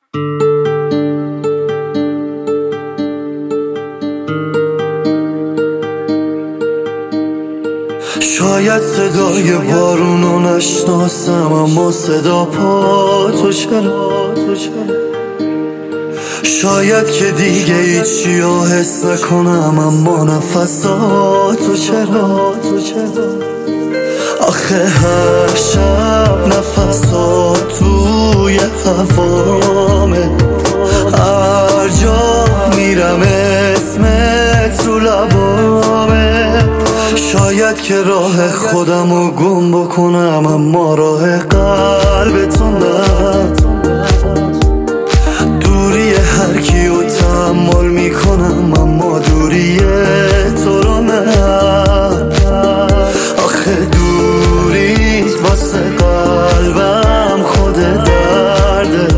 شاید صدای بارونو نشناسم، اما صدا پا تو چرا؟ شاید که دیگه هیچیو حس نکنم، اما نفساتو چرا؟ آخه هر شب نفسات توی هوامه، هر جا میرم اسمت رو لبامه. شاید که راه خودمو گم بکنم، اما راه قلب تو نه. دوری هر کیو تحمل میکنم، اما دوری تو رو نه. آخه دوریت واسه قلبم خود درده،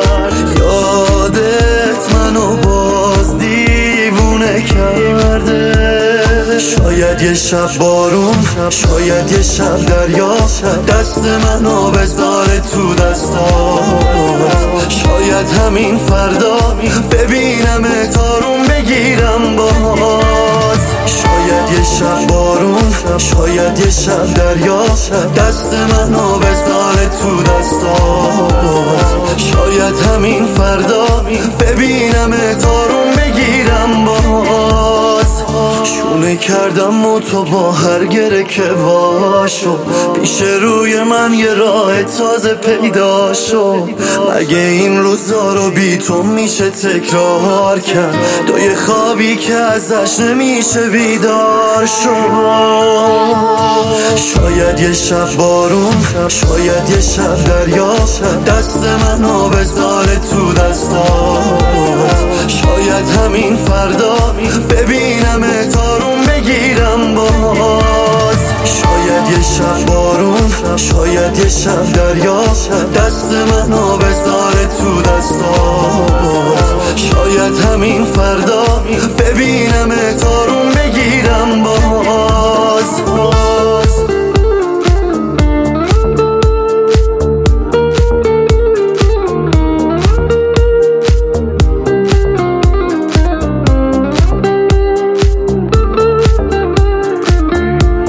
یادت منو باز دیوونه کرده. شاید یه شب بارون، شاید یه شب دریا، دست منو بذاره تو دستات. شاید همین فردا ببینم تارون بگیرم باز. شاید یه شب بارون، شاید یه شب دریا، دست منو بذاره تو دستات. شاید همین فردا ببینم تارون بگیرم باز. شونه کردم و تو با هر گره که واشو، پیش روی من یه راه تازه پیدا شد. مگه این روزا رو بی تو میشه تکرار کرد؟ تو یه خوابی که ازش نمیشه بیدار شد. شاید یه شب بارون، شاید یه شب دریا، دست منو بذاره تو دستات. شاید همین فردا ببینم تارون بگیرم باز. شاید یه شب بارون، شاید یه شب دریا، دست منو بذاره تو دستات. شاید همین فردا ببینم تارون بگیرم باز.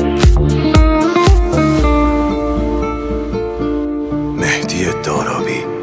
مهدی دارابی.